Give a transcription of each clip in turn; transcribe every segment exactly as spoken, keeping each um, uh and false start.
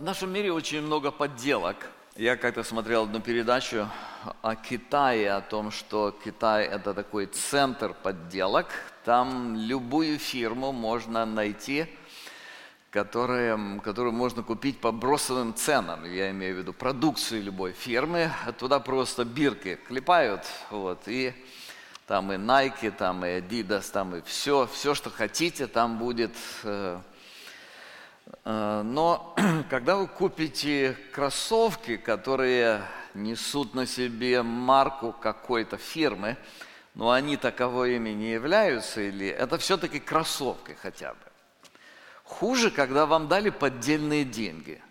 В нашем мире очень много подделок. Я как-то смотрел одну передачу о Китае, о том, что Китай – это такой центр подделок. Там любую фирму можно найти, которые, которую можно купить по бросовым ценам. Я имею в виду продукцию любой фирмы. Туда просто бирки клепают, вот, и там и Nike, там и Adidas, там и все, все, что хотите, там будет. Но когда вы купите кроссовки, которые несут на себе марку какой-то фирмы, но они таковыми не являются, или это все-таки кроссовки хотя бы. Хуже, когда вам дали поддельные деньги.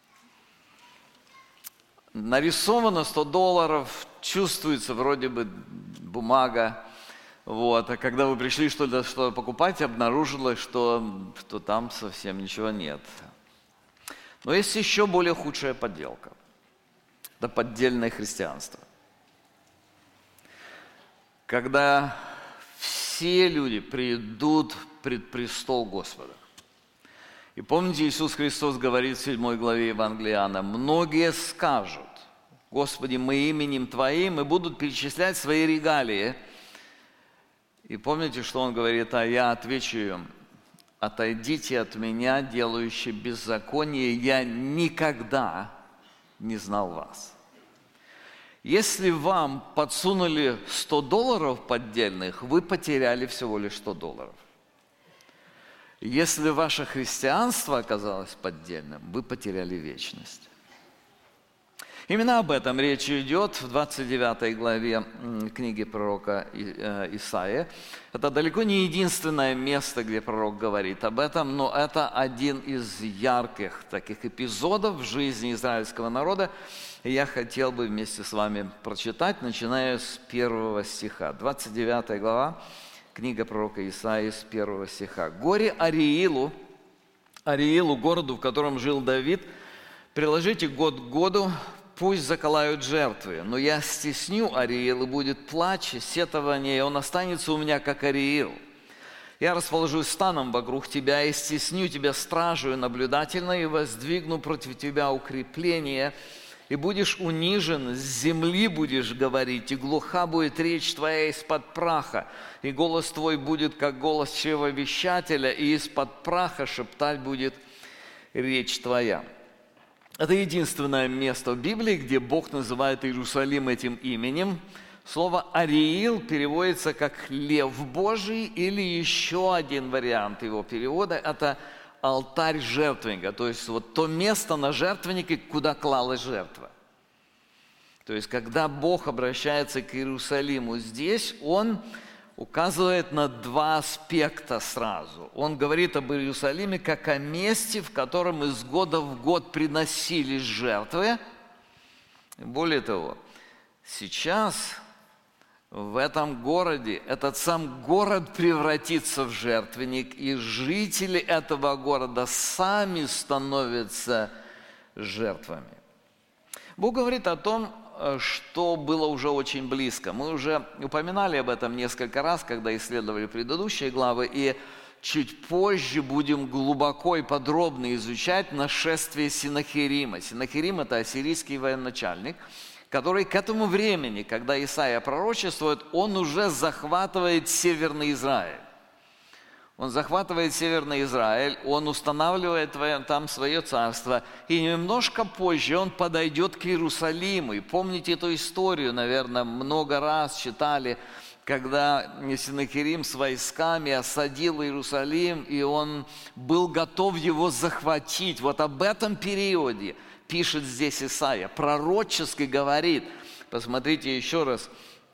Нарисовано сто долларов, чувствуется вроде бы бумага. Вот. А когда вы пришли что-то, что-то покупать, обнаружилось, что, что там совсем ничего нет. Но есть еще более худшая подделка. Это поддельное христианство. Когда все люди придут пред престол Господа. И помните, Иисус Христос говорит в седьмой главе Евангелия Иоанна: «Многие скажут: Господи, мы именем Твоим», и будут перечислять свои регалии. И помните, что Он говорит: «А я отвечу им: отойдите от меня, делающие беззаконие, я никогда не знал вас». Если вам подсунули сто долларов поддельных, вы потеряли всего лишь сто долларов. Если ваше христианство оказалось поддельным, вы потеряли вечность. Именно об этом речь идет в двадцать девятой главе книги пророка Исаии. Это далеко не единственное место, где пророк говорит об этом, но это один из ярких таких эпизодов в жизни израильского народа. И я хотел бы вместе с вами прочитать, начиная с первого стиха. двадцать девятая глава, книга пророка Исаии, с первого стиха. «Горе Ариилу, Ариилу, городу, в котором жил Давид, приложите год к году, пусть заколают жертвы, но я стесню Ариил, и будет плач, сетование, и он останется у меня, как Ариил. Я расположусь станом вокруг тебя, и стесню тебя стражу наблюдательно, и воздвигну против тебя укрепление, и будешь унижен, с земли будешь говорить, и глуха будет речь твоя из-под праха, и голос твой будет, как голос чревовещателя, и из-под праха шептать будет речь твоя». Это единственное место в Библии, где Бог называет Иерусалим этим именем. Слово «Ариил» переводится как «лев Божий», или еще один вариант его перевода – это алтарь жертвенника, то есть вот то место на жертвеннике, куда клалась жертва. То есть когда Бог обращается к Иерусалиму здесь, Он указывает на два аспекта сразу. Он говорит об Иерусалиме как о месте, в котором из года в год приносились жертвы. Более того, сейчас в этом городе этот сам город превратится в жертвенник, и жители этого города сами становятся жертвами. Бог говорит о том, что было уже очень близко. Мы уже упоминали об этом несколько раз, когда исследовали предыдущие главы, и чуть позже будем глубоко и подробно изучать нашествие Сеннахерима. Сеннахерим – это ассирийский военачальник, который к этому времени, когда Исаия пророчествует, он уже захватывает Северный Израиль. Он захватывает Северный Израиль, он устанавливает там свое царство, и немножко позже он подойдет к Иерусалиму. И помните эту историю, наверное, много раз читали, когда Сеннахерим с войсками осадил Иерусалим, и он был готов его захватить. Вот об этом периоде пишет здесь Исаия, пророчески говорит. Посмотрите еще раз.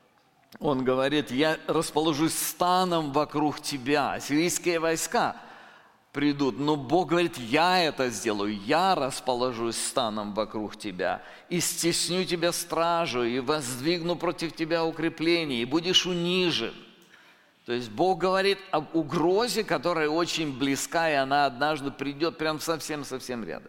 Он говорит: «Я расположусь станом вокруг тебя». Ассирийские войска придут, но Бог говорит: «Я это сделаю, я расположусь станом вокруг тебя, и стесню тебя стражу, и воздвигну против тебя укрепление, и будешь унижен». То есть Бог говорит об угрозе, которая очень близка, и она однажды придет прям совсем-совсем рядом.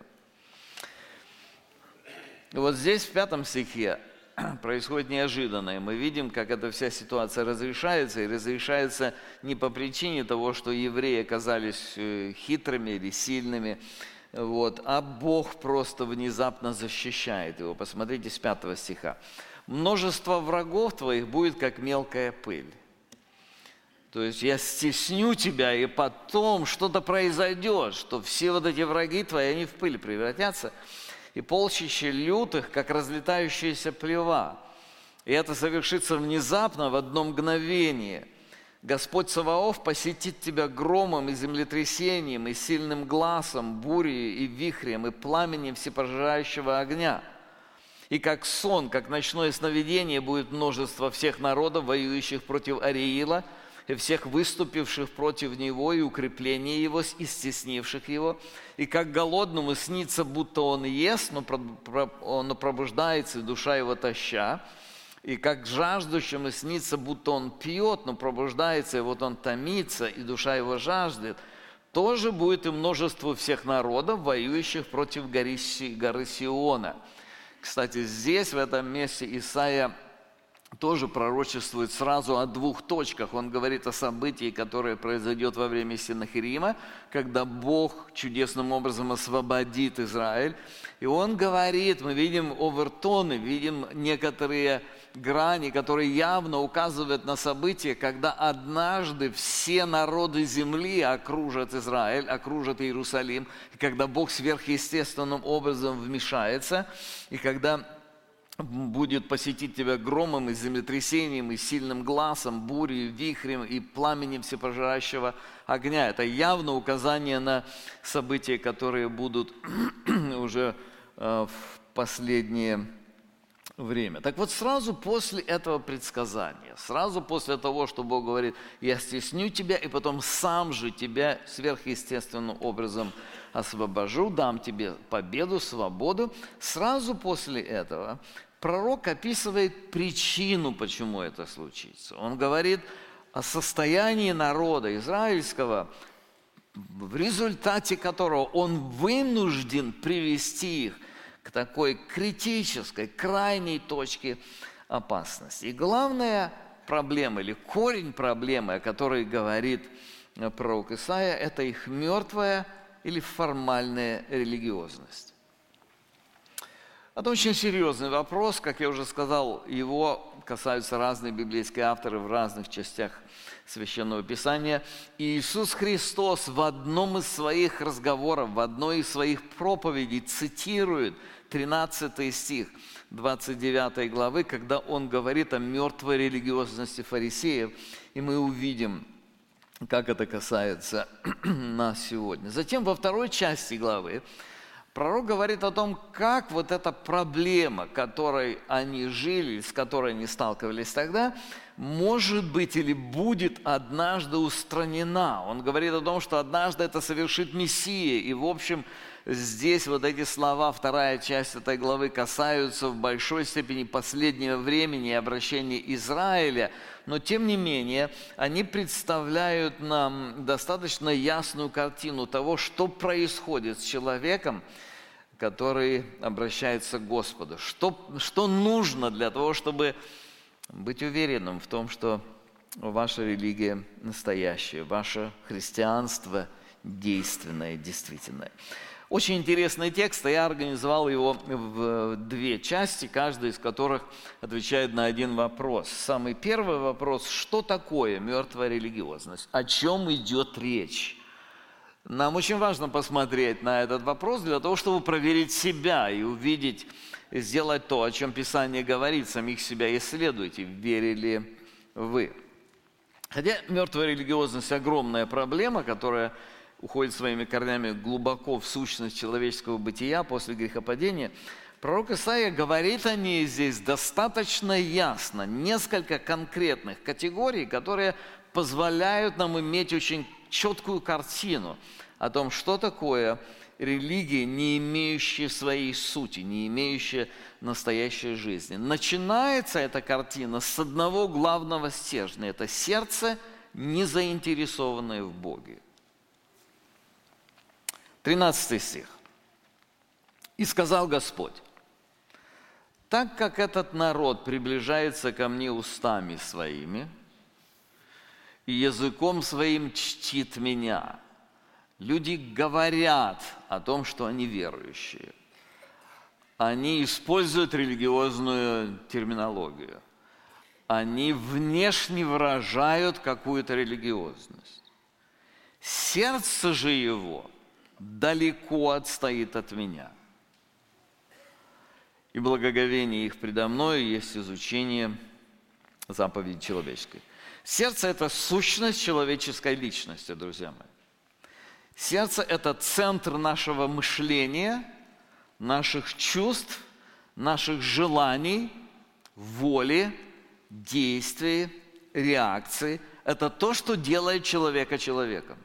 И вот здесь, в пятом стихе, происходит неожиданное. Мы видим, как эта вся ситуация разрешается, и разрешается не по причине того, что евреи оказались хитрыми или сильными, вот, а Бог просто внезапно защищает его. Посмотрите с пятого стиха. «Множество врагов твоих будет, как мелкая пыль». То есть я стесню тебя, и потом что-то произойдет, что все вот эти враги твои, они в пыль превратятся, и полчища лютых, как разлетающаяся плева. И это совершится внезапно, в одно мгновение. Господь Саваоф посетит тебя громом и землетрясением, и сильным глазом, бурей и вихрем, и пламенем всепожирающего огня. И как сон, как ночное сновидение будет множество всех народов, воюющих против Ариила, и всех выступивших против него, и укрепления его, и стеснивших его. И как голодному снится, будто он ест, но пробуждается, и душа его тоща. И как жаждущему снится, будто он пьет, но пробуждается, и вот он томится, и душа его жаждет. Тоже будет и множество всех народов, воюющих против горы Сиона. Кстати, здесь, в этом месте, Исаия тоже пророчествует сразу о двух точках. Он говорит о событии, которое произойдет во время Сеннахерима, когда Бог чудесным образом освободит Израиль. И он говорит, мы видим овертоны, видим некоторые грани, которые явно указывают на событие, когда однажды все народы земли окружат Израиль, окружат Иерусалим, и когда Бог сверхъестественным образом вмешается, и когда будет посетить тебя громом и землетрясением, и сильным глазом, бурей, вихрем и пламенем всепожирающего огня. Это явно указание на события, которые будут уже в последнее время. Так вот, сразу после этого предсказания, сразу после того, что Бог говорит, я стесню тебя, и потом сам же тебя сверхъестественным образом освобожу, дам тебе победу, свободу, сразу после этого пророк описывает причину, почему это случится. Он говорит о состоянии народа израильского, в результате которого он вынужден привести их к такой критической, крайней точке опасности. И главная проблема, или корень проблемы, о которой говорит пророк Исаия, это их мертвая или формальная религиозность. Это очень серьезный вопрос, как я уже сказал, его касаются разные библейские авторы в разных частях Священного Писания. И Иисус Христос в одном из своих разговоров, в одной из своих проповедей цитирует тринадцатый стих двадцать девятой главы, когда Он говорит о мертвой религиозности фарисеев, и мы увидим, как это касается нас сегодня. Затем во второй части главы пророк говорит о том, как вот эта проблема, которой они жили, с которой они сталкивались тогда, может быть или будет однажды устранена. Он говорит о том, что однажды это совершит Мессия. И, в общем, здесь вот эти слова, вторая часть этой главы, касаются в большой степени последнего времени и обращения Израиля. Но, тем не менее, они представляют нам достаточно ясную картину того, что происходит с человеком, который обращается к Господу. Что, что нужно для того, чтобы быть уверенным в том, что ваша религия настоящая, ваше христианство действенное, действительное. Очень интересный текст, и я организовал его в две части, каждая из которых отвечает на один вопрос. Самый первый вопрос: что такое мертвая религиозность? О чем идет речь? Нам очень важно посмотреть на этот вопрос для того, чтобы проверить себя и увидеть, сделать то, о чем Писание говорит, самих себя исследуйте, верили вы. Хотя мертвая религиозность – огромная проблема, которая уходит своими корнями глубоко в сущность человеческого бытия после грехопадения, пророк Исаия говорит о ней здесь достаточно ясно, несколько конкретных категорий, которые позволяют нам иметь очень четкую картину о том, что такое религия, не имеющая своей сути, не имеющая настоящей жизни. Начинается эта картина с одного главного стержня – это сердце, не заинтересованное в Боге. тринадцатый стих. «И сказал Господь: так как этот народ приближается ко мне устами своими и языком своим чтит меня, Люди говорят о том, что они верующие. Они используют религиозную терминологию. Они внешне выражают какую-то религиозность. Сердце же его далеко отстоит от меня. И благоговение их предо мною есть изучение заповеди человеческой. Сердце – это сущность человеческой личности, друзья мои. Сердце – это центр нашего мышления, наших чувств, наших желаний, воли, действий, реакций. Это то, что делает человека человеком.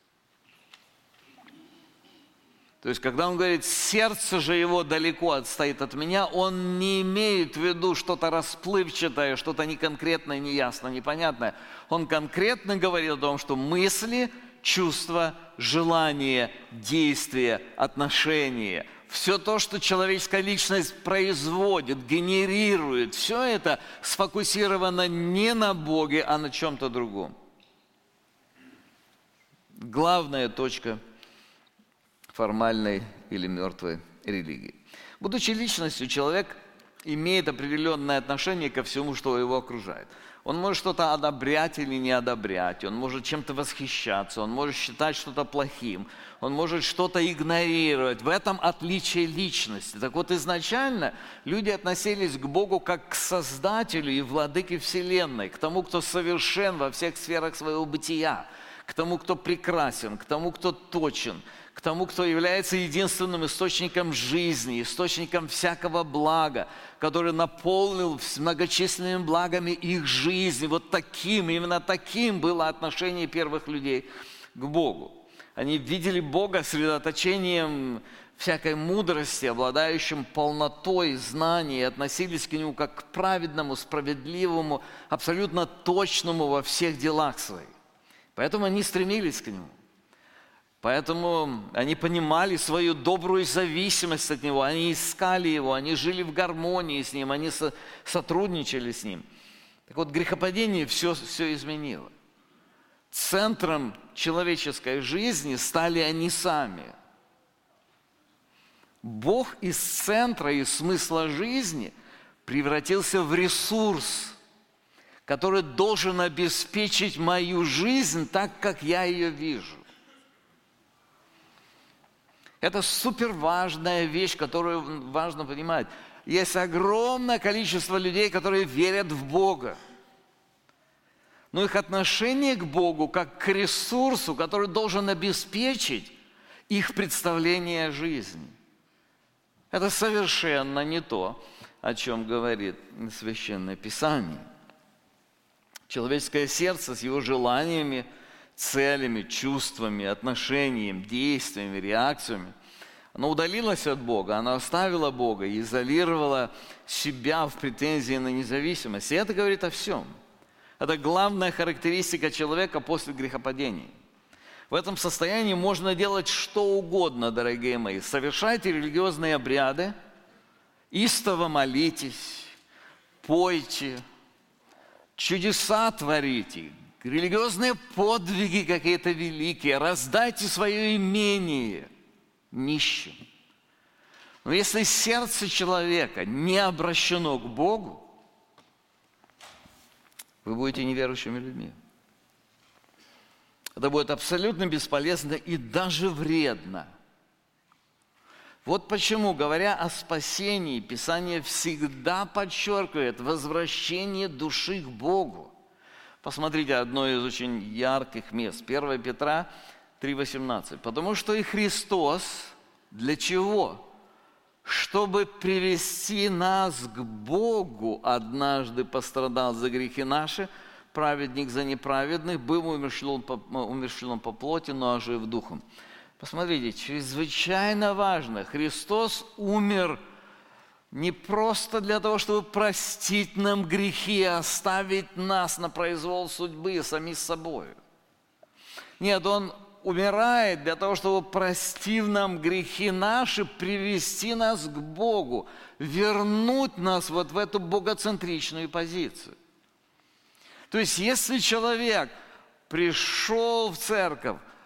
То есть, когда он говорит, сердце же его далеко отстоит от меня, он не имеет в виду что-то расплывчатое, что-то неконкретное, неясное, непонятное. Он конкретно говорит о том, что мысли, чувства, желания, действия, отношения, все то, что человеческая личность производит, генерирует, все это сфокусировано не на Боге, а на чем-то другом. Главная точка формальной или мертвой религии. Будучи личностью, человек имеет определенное отношение ко всему, что его окружает. Он может что-то одобрять или не одобрять, он может чем-то восхищаться, он может считать что-то плохим, он может что-то игнорировать. В этом отличие личности. Так вот, изначально люди относились к Богу как к Создателю и Владыке Вселенной, к тому, кто совершен во всех сферах своего бытия, к тому, кто прекрасен, к тому, кто точен, к тому, кто является единственным источником жизни, источником всякого блага, который наполнил многочисленными благами их жизни. Вот таким, именно таким было отношение первых людей к Богу. Они видели Бога средоточением всякой мудрости, обладающим полнотой знаний, и относились к Нему как к праведному, справедливому, абсолютно точному во всех делах своих. Поэтому они стремились к Нему. Поэтому они понимали свою добрую зависимость от Него, они искали Его, они жили в гармонии с Ним, они со- сотрудничали с Ним. Так вот, грехопадение все, все изменило. Центром человеческой жизни стали они сами. Бог из центра, из смысла жизни превратился в ресурс, который должен обеспечить мою жизнь так, как я ее вижу. Это суперважная вещь, которую важно понимать. Есть огромное количество людей, которые верят в Бога. Но их отношение к Богу как к ресурсу, который должен обеспечить их представление о жизни. Это совершенно не то, о чем говорит Священное Писание. Человеческое сердце с его желаниями, целями, чувствами, отношениями, действиями, реакциями, оно удалилось от Бога, оно оставило Бога и изолировало себя в претензии на независимость. И это говорит о всем. Это главная характеристика человека после грехопадения. В этом состоянии можно делать что угодно, дорогие мои. Совершайте религиозные обряды, истово молитесь, пойте, чудеса творите, религиозные подвиги какие-то великие, раздайте свое имение нищим. Но если сердце человека не обращено к Богу, вы будете неверующими людьми. Это будет абсолютно бесполезно и даже вредно. Вот почему, говоря о спасении, Писание всегда подчеркивает возвращение души к Богу. Посмотрите одно из очень ярких мест. первое Петра три восемнадцать. «Потому что и Христос для чего? Чтобы привести нас к Богу, однажды пострадал за грехи наши, праведник за неправедных, был умерщвлен по, умерщвлен по плоти, но ожив духом». Посмотрите, чрезвычайно важно. Христос умер не просто для того, чтобы простить нам грехи и оставить нас на произвол судьбы сами с собой. Нет, Он умирает для того, чтобы, простив нам грехи наши, привести нас к Богу, вернуть нас вот в эту богоцентричную позицию. То есть, если человек пришел в церковь,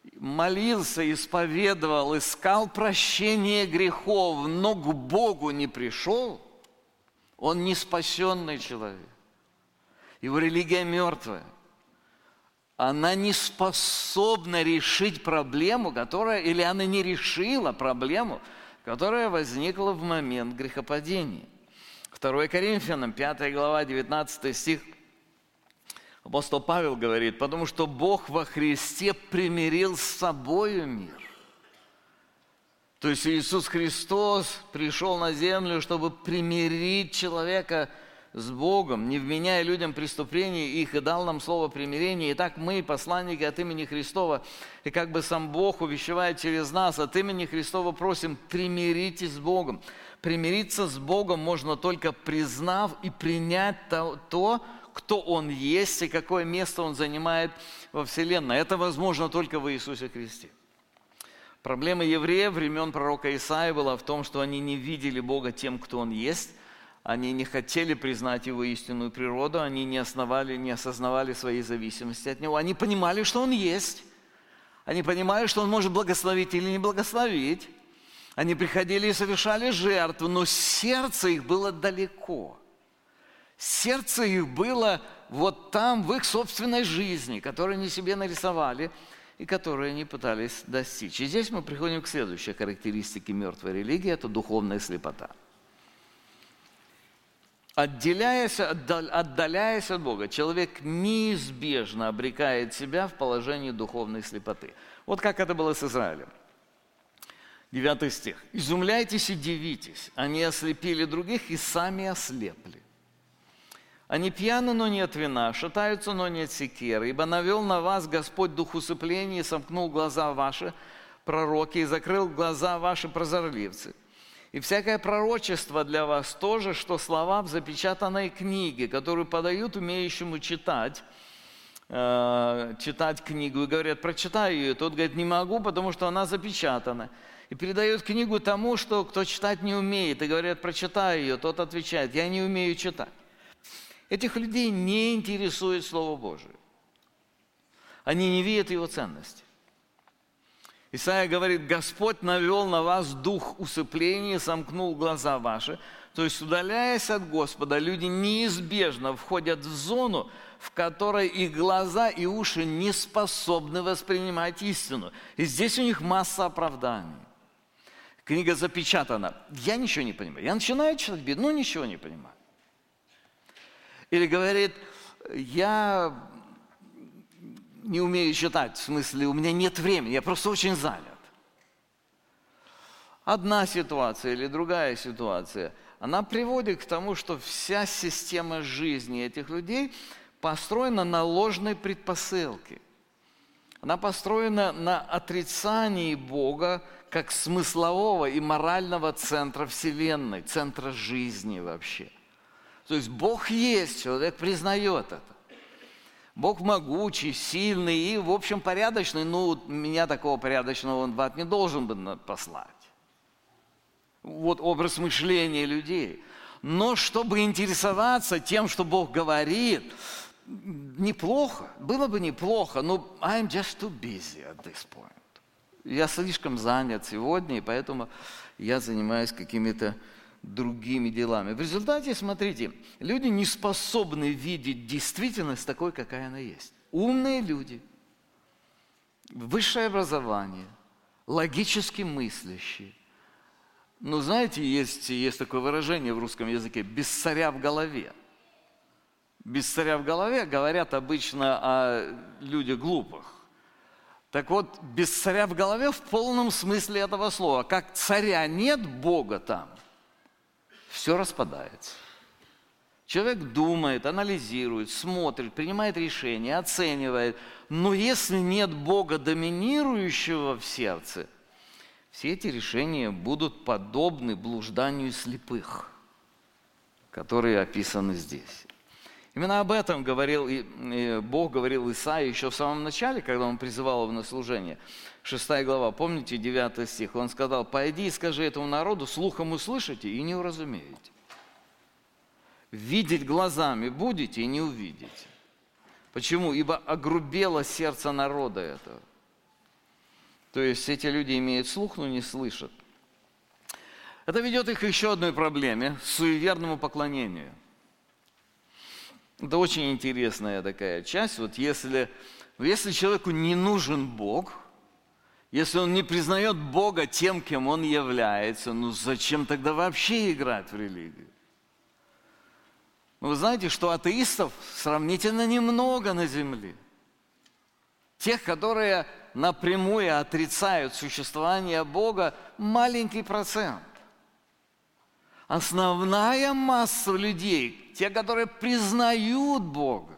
молился, исповедовал, искал прощения грехов, но к Богу не пришел, он не спасенный человек. Его религия мертвая. Она не способна решить проблему, которая, или она не решила проблему, которая возникла в момент грехопадения. второе Коринфянам, пятая глава, девятнадцатый стих. Апостол Павел говорит: потому что Бог во Христе примирил с собою мир. То есть Иисус Христос пришел на землю, чтобы примирить человека с Богом, не вменяя людям преступлений их, и дал нам слово примирения. Итак, мы, посланники от имени Христова, и как бы сам Бог увещевает через нас, от имени Христова просим: примиритесь с Богом. Примириться с Богом можно только признав и принять то, то, кто Он есть и какое место Он занимает во Вселенной. Это возможно только в Иисусе Христе. Проблема евреев времен пророка Исаии была в том, что они не видели Бога тем, кто Он есть. Они не хотели признать Его истинную природу, они не основали, не осознавали своей зависимости от Него. Они понимали, что Он есть. Они понимали, что Он может благословить или не благословить. Они приходили и совершали жертвы, но сердце их было далеко. Сердце их было вот там, в их собственной жизни, которую они себе нарисовали и которую они пытались достичь. И здесь мы приходим к следующей характеристике мертвой религии – это духовная слепота. Отделяясь, отдаляясь от Бога, человек неизбежно обрекает себя в положение духовной слепоты. Вот как это было с Израилем. Девятый стих. «Изумляйтесь и дивитесь, они ослепили других и сами ослепли. Они пьяны, но нет вина, шатаются, но нет секеры, ибо навел на вас Господь дух усыпления и сомкнул глаза ваши, пророки, и закрыл глаза ваши, прозорливцы. И всякое пророчество для вас тоже, что слова в запечатанной книге, которую подают умеющему читать, э, читать книгу, и говорят: прочитай ее. Тот говорит: не могу, потому что она запечатана. И передают книгу тому, что, кто читать не умеет, и говорят: прочитай ее. Тот отвечает: я не умею читать. Этих людей не интересует Слово Божие. Они не видят его ценности. Исайя говорит: Господь навел на вас дух усыпления, сомкнул глаза ваши. То есть, удаляясь от Господа, люди неизбежно входят в зону, в которой их глаза и уши не способны воспринимать истину. И здесь у них масса оправданий. Книга запечатана. Я ничего не понимаю. Я начинаю читать Библию, но ничего не понимаю. Или говорит: я не умею читать, в смысле, у меня нет времени, я просто очень занят. Одна ситуация или другая ситуация, она приводит к тому, что вся система жизни этих людей построена на ложной предпосылке. Она построена на отрицании Бога как смыслового и морального центра Вселенной, центра жизни вообще. То есть Бог есть, человек признает это. Бог могучий, сильный и, в общем, порядочный. Ну, меня такого порядочного Он в ад не должен был послать. Вот образ мышления людей. Но чтобы интересоваться тем, что Бог говорит, неплохо, было бы неплохо, но I'm just too busy at this point. Я слишком занят сегодня, и поэтому я занимаюсь какими-то другими делами. В результате, смотрите, люди не способны видеть действительность такой, какая она есть. Умные люди, высшее образование, логически мыслящие. Ну, знаете, есть, есть такое выражение в русском языке: «без царя в голове». Без царя в голове говорят обычно о людях глупых. Так вот, без царя в голове в полном смысле этого слова. Как царя нет, Бога там, все распадается. Человек думает, анализирует, смотрит, принимает решения, оценивает. Но если нет Бога, доминирующего в сердце, все эти решения будут подобны блужданию слепых, которые описаны здесь. Именно об этом говорил, Бог говорил Исаии еще в самом начале, когда Он призывал его на служение. Шестая глава, помните, девятый стих. Он сказал: «Пойди и скажи этому народу, слухом услышите и не уразумеете. Видеть глазами будете и не увидите». Почему? Ибо огрубело сердце народа этого. То есть эти люди имеют слух, но не слышат. Это ведет их к еще одной проблеме – суеверному поклонению. Это очень интересная такая часть. Вот если, если человеку не нужен Бог, если он не признает Бога тем, кем он является, ну зачем тогда вообще играть в религию? Вы знаете, что атеистов сравнительно немного на земле. Тех, которые напрямую отрицают существование Бога, маленький процент. Основная масса людей, те, которые признают Бога,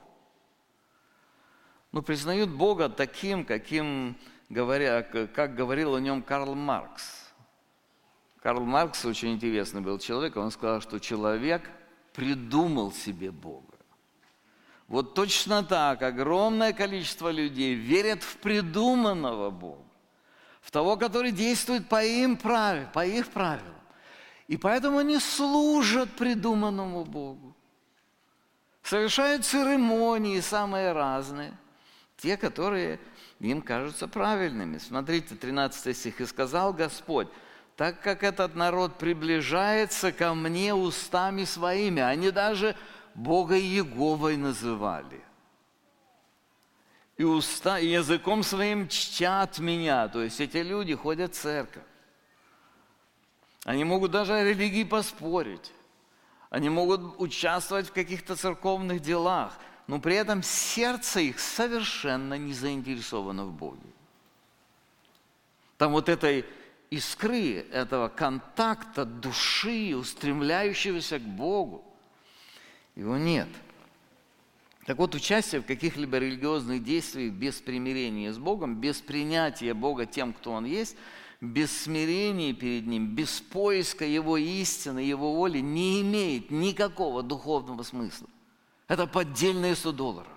но признают Бога таким, каким, говоря, как говорил о нем Карл Маркс. Карл Маркс очень интересный был человек, он сказал, что человек придумал себе Бога. Вот точно так огромное количество людей верят в придуманного Бога, в того, который действует по им правилам, по их правилам. И поэтому они служат придуманному Богу. Совершают церемонии самые разные, те, которые им кажутся правильными. Смотрите, тринадцатый стих. «И сказал Господь, так как этот народ приближается ко мне устами своими», они даже Бога Иеговой называли. «И, уста, и языком своим чтят меня». То есть эти люди ходят в церковь. Они могут даже о религии поспорить. Они могут участвовать в каких-то церковных делах, но при этом сердце их совершенно не заинтересовано в Боге. Там вот этой искры, этого контакта души, устремляющегося к Богу, его нет. Так вот, участие в каких-либо религиозных действиях без примирения с Богом, без принятия Бога тем, кто Он есть, без смирения перед Ним, без поиска Его истины, Его воли, не имеет никакого духовного смысла. Это поддельные сто долларов.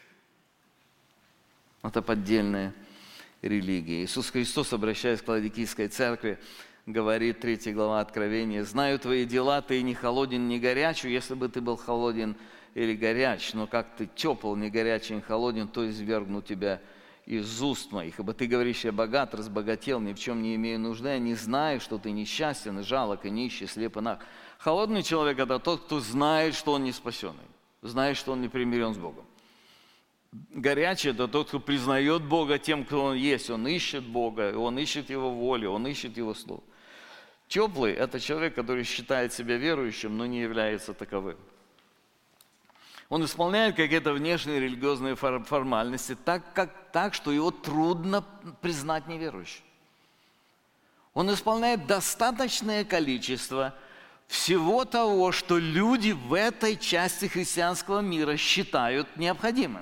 Это поддельная религия. Иисус Христос, обращаясь к Ладикийской церкви, говорит, третья глава Откровения, «Знаю твои дела, ты не холоден, не горяч, если бы ты был холоден или горяч, но как ты тепл, не горячий, не холоден, то извергну тебя из уст моих. Ибо ты говоришь, я богат, разбогател, ни в чем не имею нужды, я не знаю, что ты несчастен, жалок и нищий, слеп и наг». Холодный человек – это тот, кто знает, что он не спасенный, знает, что он не примирен с Богом. Горячий – это тот, кто признает Бога тем, кто он есть. Он ищет Бога, он ищет Его волю, он ищет Его слово. Теплый – это человек, который считает себя верующим, но не является таковым. Он исполняет какие-то внешние религиозные формальности так, как, так, что его трудно признать неверующим. Он исполняет достаточное количество всего того, что люди в этой части христианского мира считают необходимым.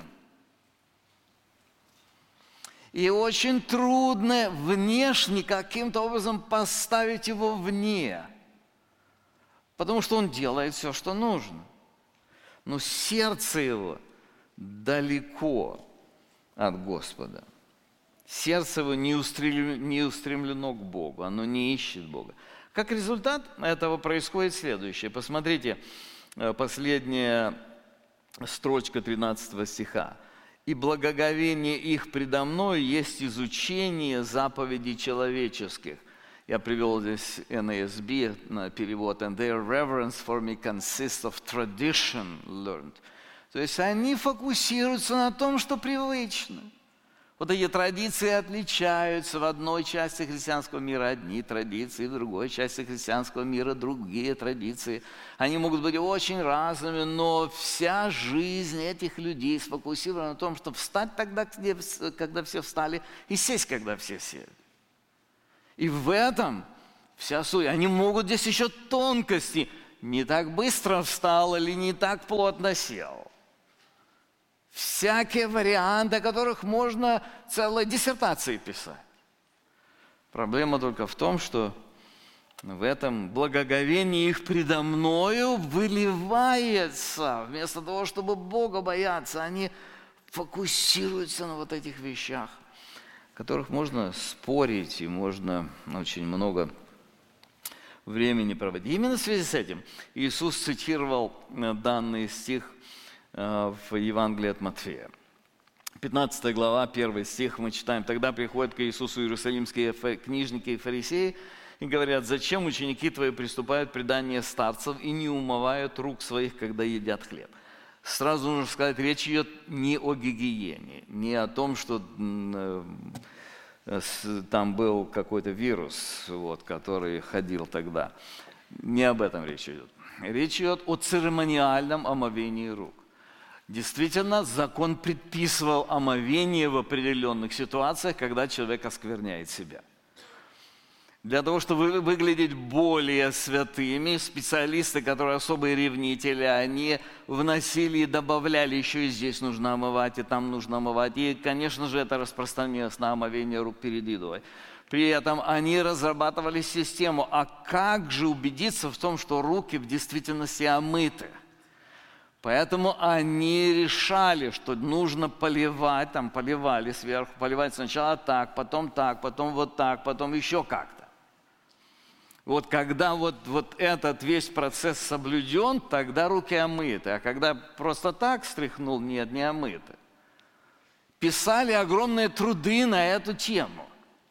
И очень трудно внешне каким-то образом поставить его вне, потому что он делает все, что нужно. Но сердце его далеко от Господа. Сердце его не устремлено к Богу, оно не ищет Бога. Как результат этого происходит следующее. Посмотрите, последняя строчка тринадцатого стиха. «И благоговение их предо мной есть изучение заповедей человеческих». Я привел здесь эн эй эс би на перевод. «And their reverence for me consists of tradition learned». То есть они фокусируются на том, что привычно. Вот эти традиции отличаются в одной части христианского мира одни традиции, в другой части христианского мира другие традиции. Они могут быть очень разными, но вся жизнь этих людей сфокусирована на том, чтобы встать тогда, когда все встали, и сесть, когда все сели. И в этом вся суть. Они могут здесь еще тонкости. Не так быстро встал или не так плотно сел. Всякие варианты, о которых можно целые диссертации писать. Проблема только в том, что в этом благоговении их предо мною выливается. Вместо того, чтобы Бога бояться, они фокусируются на вот этих вещах, о которых можно спорить и можно очень много времени проводить. Именно в связи с этим Иисус цитировал данный стих в Евангелии от Матфея. пятнадцатая глава, первый стих, мы читаем. «Тогда приходят к Иисусу иерусалимские книжники и фарисеи и говорят: зачем ученики твои приступают к преданию старцев и не умывают рук своих, когда едят хлеб?» Сразу нужно сказать, речь идет не о гигиене, не о том, что там был какой-то вирус, вот, который ходил тогда. Не об этом речь идет. Речь идет о церемониальном омовении рук. Действительно, закон предписывал омовение в определенных ситуациях, когда человек оскверняет себя. Для того, чтобы выглядеть более святыми, специалисты, которые особые ревнители, они вносили и добавляли, еще и здесь нужно омывать, и там нужно омывать. И, конечно же, это распространилось на омовение рук перед идолой. При этом они разрабатывали систему, а как же убедиться в том, что руки в действительности омыты? Поэтому они решали, что нужно поливать, там поливали сверху, поливать сначала так, потом так, потом вот так, потом еще как-то. Вот когда вот, вот этот весь процесс соблюден, тогда руки омыты. А когда просто так стряхнул, нет, не омыты. Писали огромные труды на эту тему.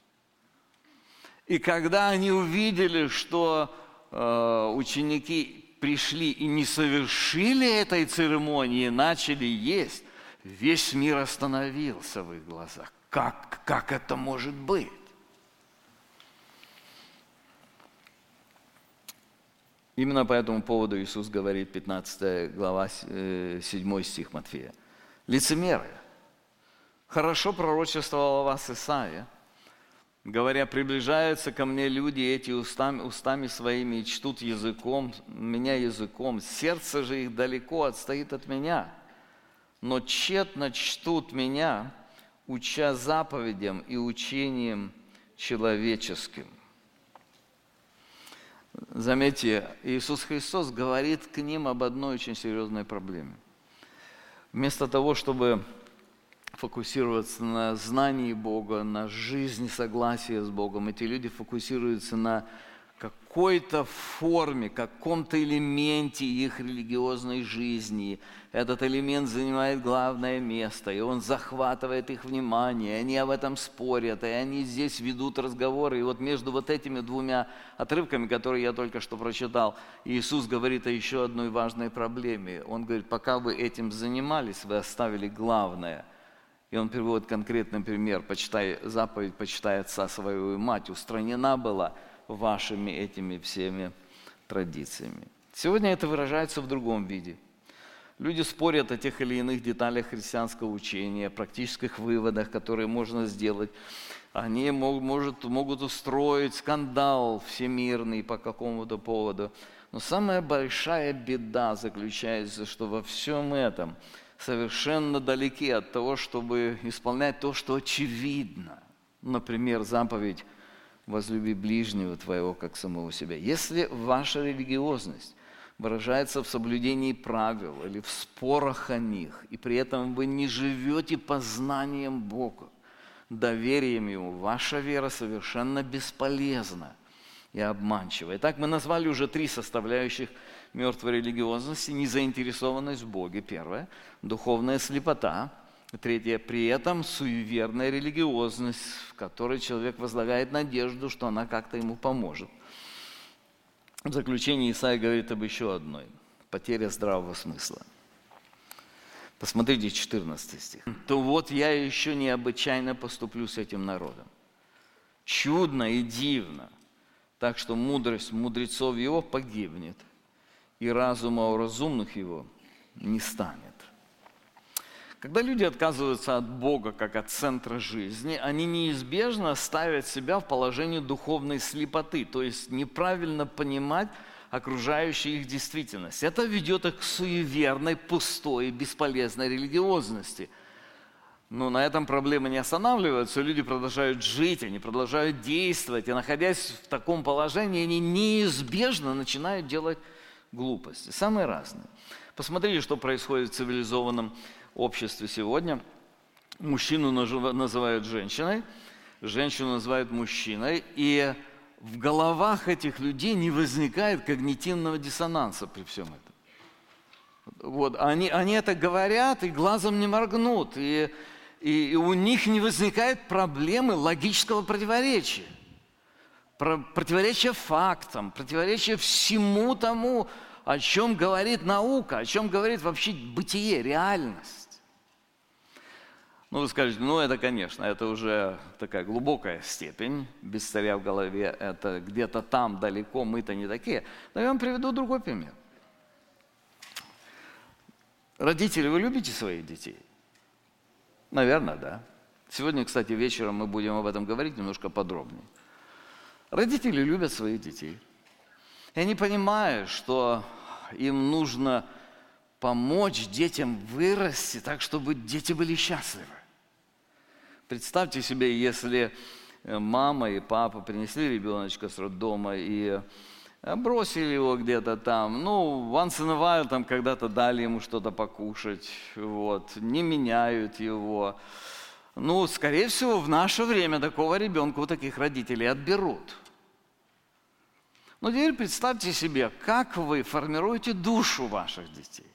И когда они увидели, что э, ученики пришли и не совершили этой церемонии, начали есть, весь мир остановился в их глазах. Как, как это может быть? Именно по этому поводу Иисус говорит, пятнадцатая глава, седьмой стих Матфея. «Лицемеры, хорошо пророчествовал о вас Исаия, говоря: приближаются ко мне люди эти устами, устами своими и чтут языком, меня языком, сердце же их далеко отстоит от меня, но тщетно чтут меня, уча заповедям и учением человеческим». Заметьте, Иисус Христос говорит к ним об одной очень серьезной проблеме. Вместо того, чтобы фокусироваться на знании Бога, на жизни согласия с Богом, эти люди фокусируются на какой-то форме, каком-то элементе их религиозной жизни. Этот элемент занимает главное место, и он захватывает их внимание, и они об этом спорят, и они здесь ведут разговоры. И вот между вот этими двумя отрывками, которые я только что прочитал, Иисус говорит о еще одной важной проблеме. Он говорит, пока вы этим занимались, вы оставили главное. И он приводит конкретный пример: почитай заповедь, почитай отца свою и мать, устранена была вашими этими всеми традициями. Сегодня это выражается в другом виде. Люди спорят о тех или иных деталях христианского учения, практических выводах, которые можно сделать. Они мог, может, могут устроить скандал всемирный по какому-то поводу. Но самая большая беда заключается, что во всем этом совершенно далеки от того, чтобы исполнять то, что очевидно. Например, заповедь «Возлюби ближнего твоего, как самого себя». Если ваша религиозность выражается в соблюдении правил или в спорах о них, и при этом вы не живете познанием Бога, доверием Ему, ваша вера совершенно бесполезна и обманчива. Итак, мы назвали уже три составляющих мертвой религиозности: незаинтересованность в Боге, первое, духовная слепота, третье, при этом суеверная религиозность, в которой человек возлагает надежду, что она как-то ему поможет. В заключение Исаия говорит об еще одной – потеря здравого смысла. Посмотрите четырнадцатый стих. «То вот я еще необычайно поступлю с этим народом. Чудно и дивно, так что мудрость мудрецов его погибнет, и разума у разумных его не станет». Когда люди отказываются от Бога как от центра жизни, они неизбежно ставят себя в положение духовной слепоты, то есть неправильно понимать окружающую их действительность. Это ведет их к суеверной, пустой, бесполезной религиозности. Но на этом проблемы не останавливаются, люди продолжают жить, они продолжают действовать, и находясь в таком положении, они неизбежно начинают делать глупости, самые разные. Посмотрите, что происходит в цивилизованном обществе сегодня. Мужчину называют женщиной, женщину называют мужчиной, и в головах этих людей не возникает когнитивного диссонанса при всем этом. Вот, они, они это говорят и глазом не моргнут, и, И, и у них не возникает проблемы логического противоречия. Про, противоречия фактам, противоречия всему тому, о чем говорит наука, о чем говорит вообще бытие, реальность. Ну, вы скажете, ну, это, конечно, это уже такая глубокая степень, без царя в голове, это где-то там далеко, мы-то не такие. Но я вам приведу другой пример. Родители, вы любите своих детей? Наверное, да. Сегодня, кстати, вечером мы будем об этом говорить немножко подробнее. Родители любят своих детей. И они понимают, что им нужно помочь детям вырасти так, чтобы дети были счастливы. Представьте себе, если мама и папа принесли ребеночка с роддома и бросили его где-то там, ну, once in a while, там когда-то дали ему что-то покушать, вот, не меняют его. Ну, скорее всего, в наше время такого ребенка у таких родителей отберут. Но теперь представьте себе, как вы формируете душу ваших детей.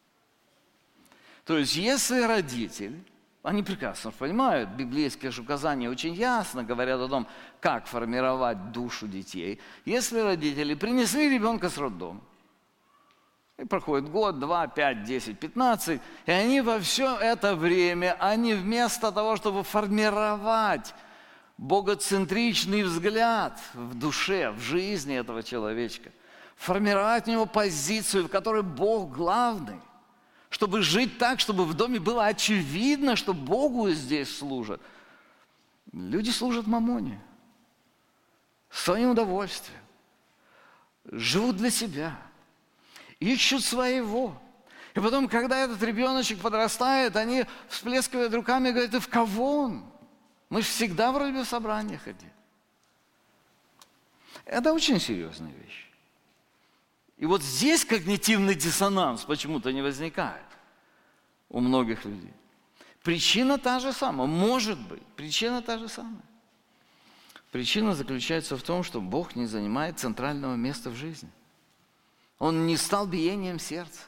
То есть, если родитель, они прекрасно понимают, библейские же указания очень ясно говорят о том, как формировать душу детей. Если родители принесли ребенка с роддома, и проходит год, два, пять, десять, пятнадцать, и они во все это время, они вместо того, чтобы формировать богоцентричный взгляд в душе, в жизни этого человечка, формировать у него позицию, в которой Бог главный, чтобы жить так, чтобы в доме было очевидно, что Богу здесь служат. Люди служат мамоне, своим удовольствием, живут для себя, ищут своего. И потом, когда этот ребеночек подрастает, они всплескивают руками и говорят: «И в кого он? Мы же всегда вроде бы в собраниях ходили». Это очень серьезная вещь. И вот здесь когнитивный диссонанс почему-то не возникает у многих людей. Причина та же самая, может быть, причина та же самая. Причина заключается в том, что Бог не занимает центрального места в жизни. Он не стал биением сердца.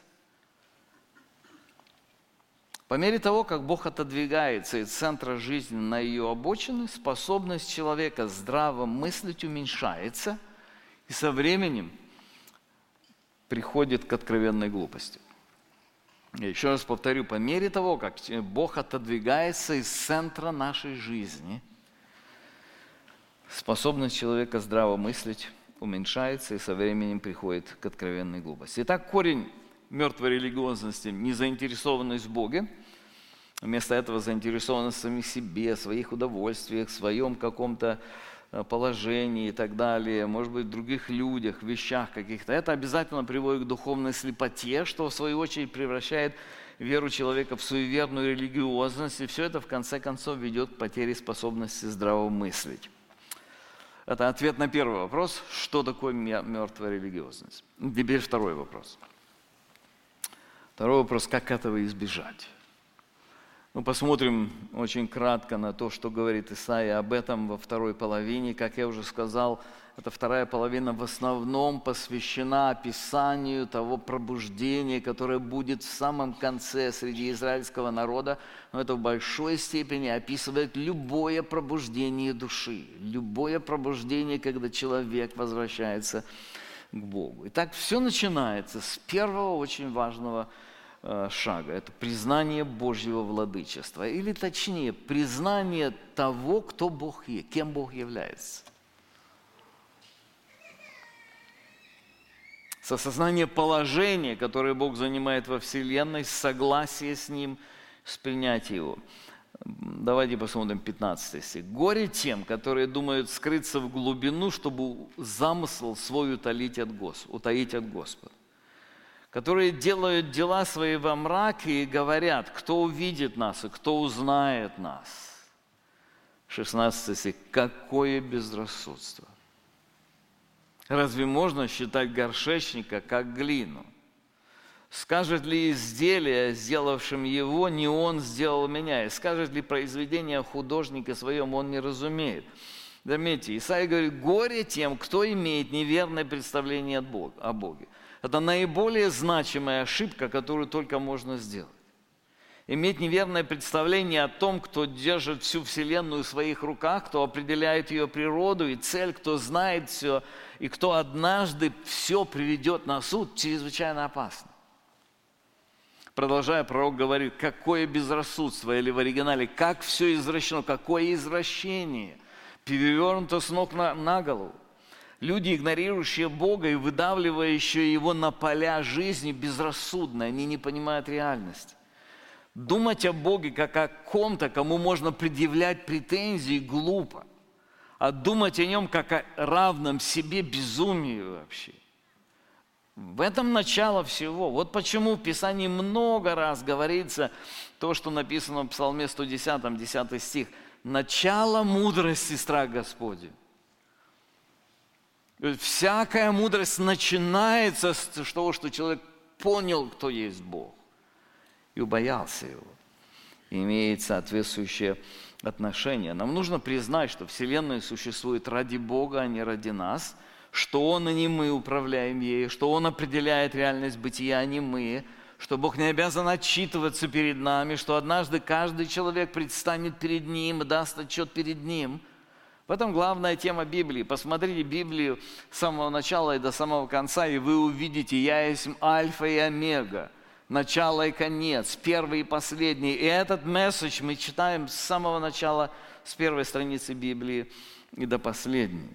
По мере того, как Бог отодвигается из центра жизни на ее обочины, способность человека здраво мыслить уменьшается, и со временем приходит к откровенной глупости. Я еще раз повторю, по мере того, как Бог отодвигается из центра нашей жизни, способность человека здраво мыслить уменьшается и со временем приходит к откровенной глупости. Итак, корень мертвой религиозности – незаинтересованность в Боге. Вместо этого заинтересованность в самих себе, своих удовольствиях, в своем каком-то положении и так далее, может быть, в других людях, вещах каких-то. Это обязательно приводит к духовной слепоте, что в свою очередь превращает веру человека в суеверную религиозность, и все это в конце концов ведет к потере способности здраво мыслить. Это ответ на первый вопрос, что такое мертвая религиозность. Теперь второй вопрос. Второй вопрос, как этого избежать? Мы посмотрим очень кратко на то, что говорит Исаия об этом во второй половине. Как я уже сказал, эта вторая половина в основном посвящена описанию того пробуждения, которое будет в самом конце среди израильского народа. Но это в большой степени описывает любое пробуждение души, любое пробуждение, когда человек возвращается к Богу. Итак, все начинается с первого очень важного шага. Это признание Божьего владычества. Или точнее, признание того, кто Бог есть, кем Бог является. С осознания положения, которое Бог занимает во Вселенной, согласие с Ним, с принятием Его. Давайте посмотрим пятнадцатый стих. «Горе тем, которые думают скрыться в глубину, чтобы замысл свой утаить от Господа, утаить от Господа, которые делают дела свои во мраке и говорят: кто увидит нас и кто узнает нас». шестнадцатый стих. «Какое безрассудство! Разве можно считать горшечника как глину? Скажет ли изделие, сделавшим его, не он сделал меня? И скажет ли произведение о художнике своем, он не разумеет?» Заметьте, Исаия говорит: горе тем, кто имеет неверное представление от Бога, о Боге. Это наиболее значимая ошибка, которую только можно сделать. Иметь неверное представление о том, кто держит всю Вселенную в своих руках, кто определяет ее природу и цель, кто знает все, и кто однажды все приведет на суд, чрезвычайно опасно. Продолжая, пророк говорит, какое безрассудство, или в оригинале, как все извращено, какое извращение, перевернуто с ног на, на голову. Люди, игнорирующие Бога и выдавливающие Его на поля жизни, безрассудны, они не понимают реальности. Думать о Боге как о ком-то, кому можно предъявлять претензии, глупо. А думать о Нем как о равном себе безумию вообще. В этом начало всего. Вот почему в Писании много раз говорится то, что написано в Псалме сто десятом, десятый стих. «Начало мудрости – страх Господень». Всякая мудрость начинается с того, что человек понял, кто есть Бог, и убоялся Его, и имеет соответствующее отношение. Нам нужно признать, что Вселенная существует ради Бога, а не ради нас, что Он, а не мы управляем ею, что Он определяет реальность бытия, а не мы, что Бог не обязан отчитываться перед нами, что однажды каждый человек предстанет перед Ним и даст отчет перед Ним. В этом главная тема Библии. Посмотрите Библию с самого начала и до самого конца, и вы увидите, «Я есть Альфа и Омега», начало и конец, первый и последний. И этот месседж мы читаем с самого начала, с первой страницы Библии и до последней.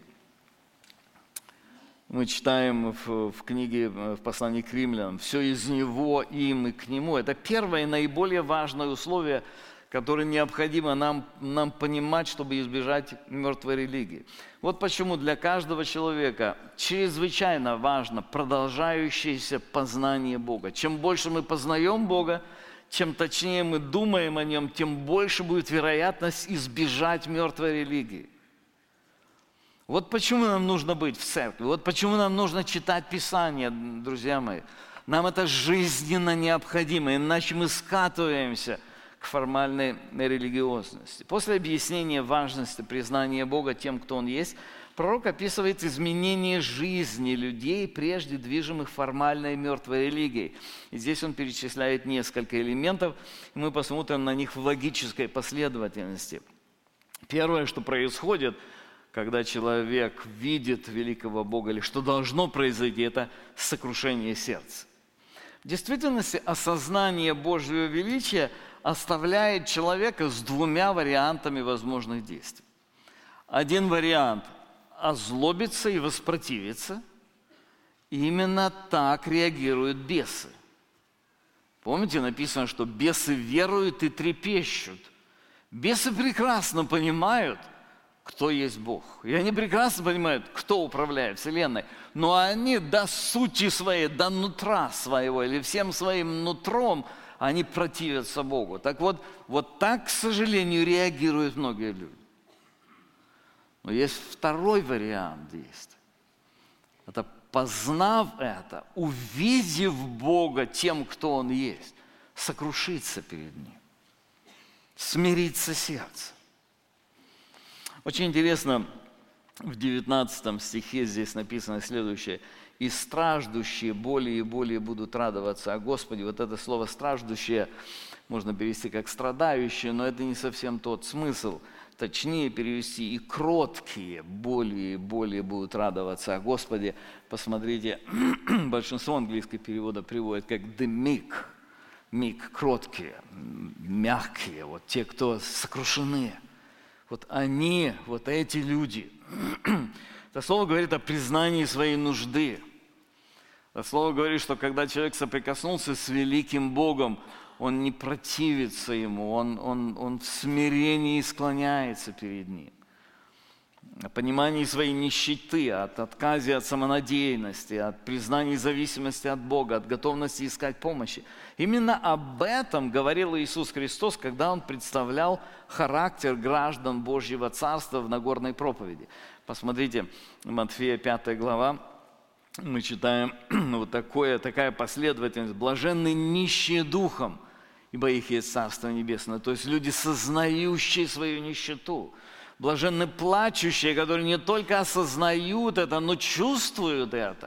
Мы читаем в, в книге, в послании к римлянам, «Все из Него, им и к Нему». Это первое и наиболее важное условие, которое необходимо нам, нам понимать, чтобы избежать мертвой религии. Вот почему для каждого человека чрезвычайно важно продолжающееся познание Бога. Чем больше мы познаем Бога, чем точнее мы думаем о Нем, тем больше будет вероятность избежать мертвой религии. Вот почему нам нужно быть в церкви, вот почему нам нужно читать Писание, друзья мои. Нам это жизненно необходимо, иначе мы скатываемся к формальной религиозности. После объяснения важности признания Бога тем, кто Он есть, пророк описывает изменение жизни людей, прежде движимых формальной мертвой религией. И здесь он перечисляет несколько элементов, и мы посмотрим на них в логической последовательности. Первое, что происходит, когда человек видит великого Бога, или что должно произойти, это сокрушение сердца. В действительности осознание Божьего величия оставляет человека с двумя вариантами возможных действий. Один вариант – озлобиться и воспротивиться. Именно так реагируют бесы. Помните, написано, что бесы веруют и трепещут. Бесы прекрасно понимают, кто есть Бог. И они прекрасно понимают, кто управляет Вселенной. Но они до сути своей, до нутра своего, или всем своим нутром, они противятся Богу. Так вот, вот так, к сожалению, реагируют многие люди. Но есть второй вариант действия. Это познав это, увидев Бога тем, кто Он есть, сокрушиться перед Ним, смириться сердцем. Очень интересно, в девятнадцатом стихе здесь написано следующее. «И страждущие более и более будут радоваться о Господе». Вот это слово «страждущие» можно перевести как «страдающие», но это не совсем тот смысл. Точнее перевести «и кроткие более и более будут радоваться о Господе». Посмотрите, большинство английского перевода приводит как «the meek». Meek – кроткие, мягкие, вот те, кто сокрушены. Вот они, вот эти люди. Это слово говорит о признании своей нужды. Это слово говорит, что когда человек соприкоснулся с великим Богом, он не противится Ему, он, он, он в смирении склоняется перед Ним. О понимании своей нищеты, от отказа от самонадеянности, от признания зависимости от Бога, от готовности искать помощи. Именно об этом говорил Иисус Христос, когда Он представлял характер граждан Божьего Царства в Нагорной проповеди. Посмотрите, Матфея пятая глава, мы читаем вот такое, такая последовательность. «Блаженны нищие духом, ибо их есть Царство Небесное». То есть люди, сознающие свою нищету. Блаженны плачущие, которые не только осознают это, но чувствуют это.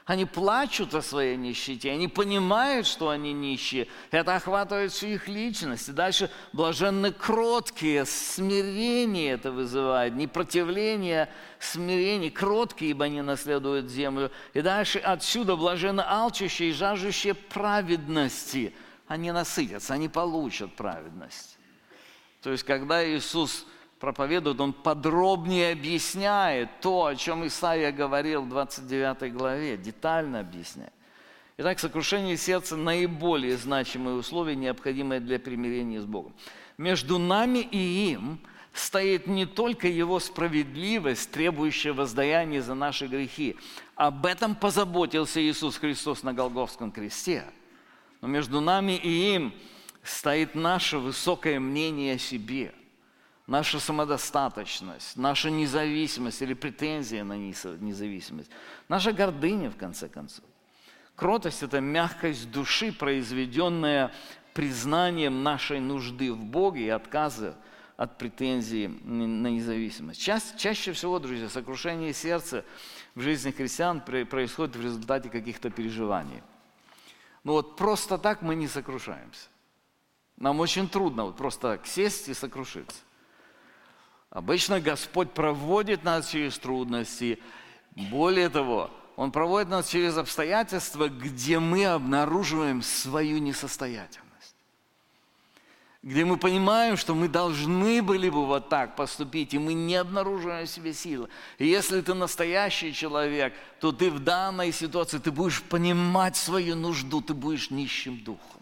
Они плачут о своей нищете, они понимают, что они нищие. Это охватывает всю их личность. И дальше блаженны кроткие, смирение это вызывает, не противление, смирение, кроткие, ибо они наследуют землю. И дальше отсюда блаженны алчущие и жаждущие праведности. Они насытятся, они получат праведность. То есть, когда Иисус проповедует, Он подробнее объясняет то, о чем Исаия говорил в двадцать девятой главе, детально объясняет. Итак, сокрушение сердца – наиболее значимые условия, необходимые для примирения с Богом. Между нами и им стоит не только Его справедливость, требующая воздаяния за наши грехи. Об этом позаботился Иисус Христос на Голгофском кресте. Но между нами и им стоит наше высокое мнение о себе, наша самодостаточность, наша независимость или претензия на независимость, наша гордыня, в конце концов. Кротость – это мягкость души, произведенная признанием нашей нужды в Боге и отказа от претензий на независимость. Ча- чаще всего, друзья, сокрушение сердца в жизни христиан происходит в результате каких-то переживаний. Но вот просто так мы не сокрушаемся. Нам очень трудно вот просто так сесть и сокрушиться. Обычно Господь проводит нас через трудности. Более того, Он проводит нас через обстоятельства, где мы обнаруживаем свою несостоятельность. Где мы понимаем, что мы должны были бы вот так поступить, и мы не обнаруживаем в себе силы. И если ты настоящий человек, то ты в данной ситуации, ты будешь понимать свою нужду, ты будешь нищим духом.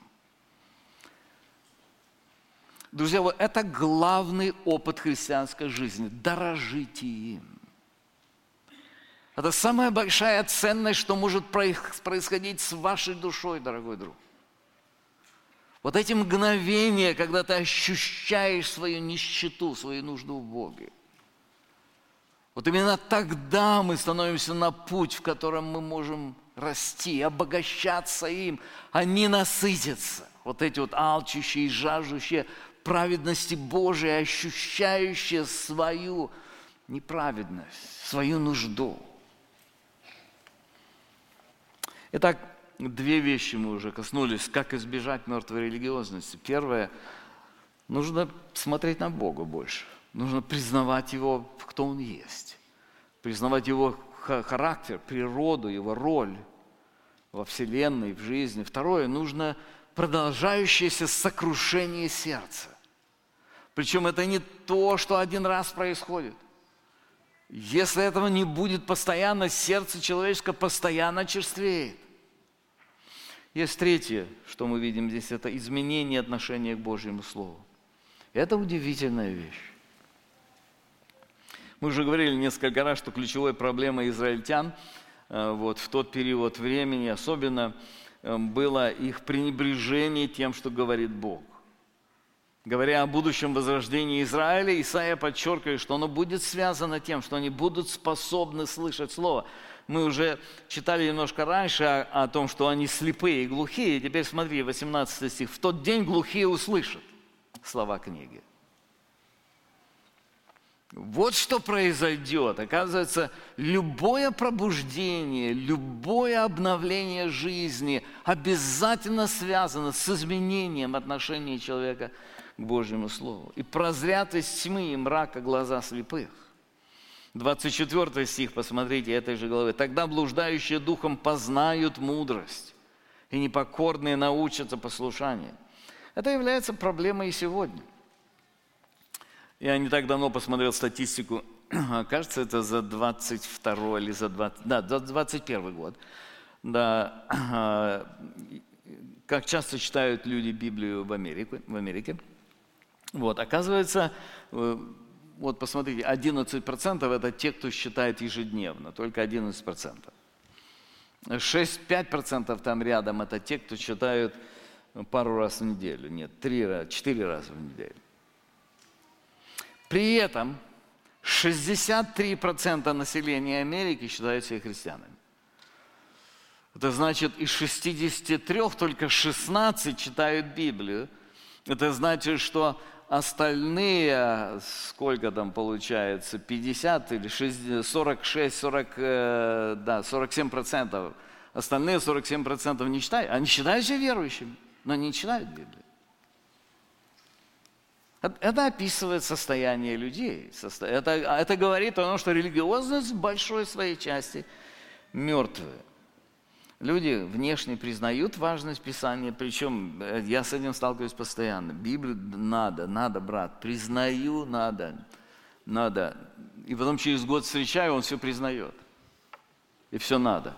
Друзья, вот это главный опыт христианской жизни. Дорожите им. Это самая большая ценность, что может происходить с вашей душой, дорогой друг. Вот эти мгновения, когда ты ощущаешь свою нищету, свою нужду в Боге. Вот именно тогда мы становимся на путь, в котором мы можем расти, обогащаться им, а не насытиться. Вот эти вот алчущие и жаждущие праведности Божией, ощущающие свою неправедность, свою нужду. Итак, две вещи мы уже коснулись. Как избежать мертвой религиозности? Первое, нужно смотреть на Бога больше. Нужно признавать Его, кто Он есть. Признавать Его характер, природу, Его роль во Вселенной, в жизни. Второе, нужно продолжающееся сокрушение сердца. Причем это не то, что один раз происходит. Если этого не будет постоянно, сердце человеческое постоянно черствеет. Есть третье, что мы видим здесь, это изменение отношения к Божьему Слову. Это удивительная вещь. Мы уже говорили несколько раз, что ключевой проблемой израильтян вот, в тот период времени особенно было их пренебрежение тем, что говорит Бог. Говоря о будущем возрождении Израиля, Исаия подчеркивает, что оно будет связано тем, что они будут способны слышать Слово. Мы уже читали немножко раньше о, о том, что они слепые и глухие. Теперь смотри, восемнадцатый стих. «В тот день глухие услышат» слова книги. Вот что произойдет. Оказывается, любое пробуждение, любое обновление жизни обязательно связано с изменением отношения человека к Божьему Слову. «И прозрят из тьмы и мрака глаза слепых». двадцать четвёртый стих, посмотрите, этой же главы. «Тогда блуждающие духом познают мудрость, и непокорные научатся послушанию». Это является проблемой и сегодня. Я не так давно посмотрел статистику, кажется, это за двадцать второй или за двадцать, да, двадцать первый год. Да, как часто читают люди Библию в Америке. В Америке. Вот, оказывается, вот посмотрите, одиннадцать процентов это те, кто считает ежедневно, только одиннадцать процентов. шесть-пять процентов там рядом это те, кто читают пару раз в неделю, нет, три, четыре раза в неделю. При этом шестьдесят три процента населения Америки считают себя христианами. Это значит, из шестидесяти трёх только шестнадцать читают Библию. Это значит, что остальные, сколько там получается, пятьдесят или сорок шесть, сорок, да, сорок семь процентов Остальные сорок семь процентов не читают. Они считают себя верующими, но не читают Библию. Это описывает состояние людей. Это, это говорит о том, что религиозность в большой своей части мертвая. Люди внешне признают важность Писания, причем я с этим сталкиваюсь постоянно. Библию надо, надо, брат, признаю, надо, надо. И потом через год встречаю, он все признает. И все надо.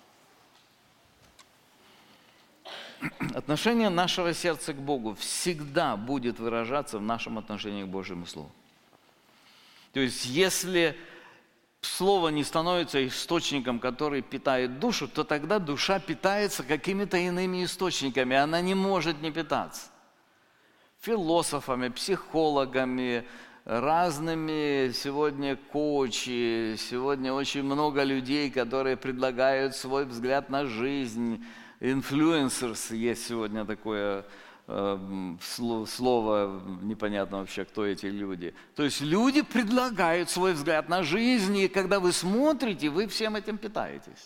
Отношение нашего сердца к Богу всегда будет выражаться в нашем отношении к Божьему Слову. То есть, если Слово не становится источником, который питает душу, то тогда душа питается какими-то иными источниками. Она не может не питаться. Философами, психологами, разными сегодня коучи, сегодня очень много людей, которые предлагают свой взгляд на жизнь. Инфлюенсерс, есть сегодня такое э, слово, непонятно вообще, кто эти люди. То есть люди предлагают свой взгляд на жизнь, и когда вы смотрите, вы всем этим питаетесь.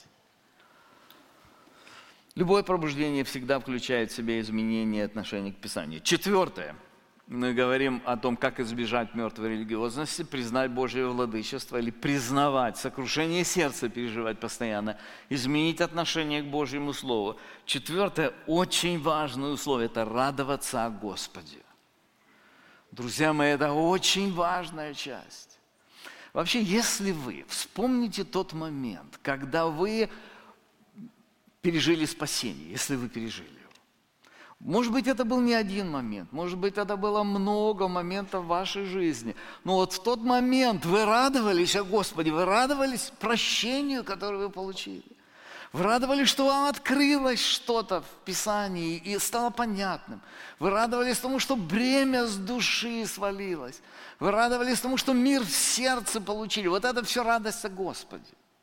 Любое пробуждение всегда включает в себя изменение отношения к Писанию. Четвертое. Мы говорим о том, как избежать мертвой религиозности, признать Божье владычество или признавать, сокрушение сердца переживать постоянно, изменить отношение к Божьему Слову. Четвертое, очень важное условие – это радоваться о Господе. Друзья мои, это очень важная часть. Вообще, если вы вспомните тот момент, когда вы пережили спасение, если вы пережили, может быть, это был не один момент, может быть, это было много моментов в вашей жизни. Но вот в тот момент вы радовались о Господе, вы радовались прощению, которое вы получили. Вы радовались, что вам открылось что-то в Писании и стало понятным. Вы радовались тому, что бремя с души свалилось. Вы радовались тому, что мир в сердце получили. Вот это все радость о Господе.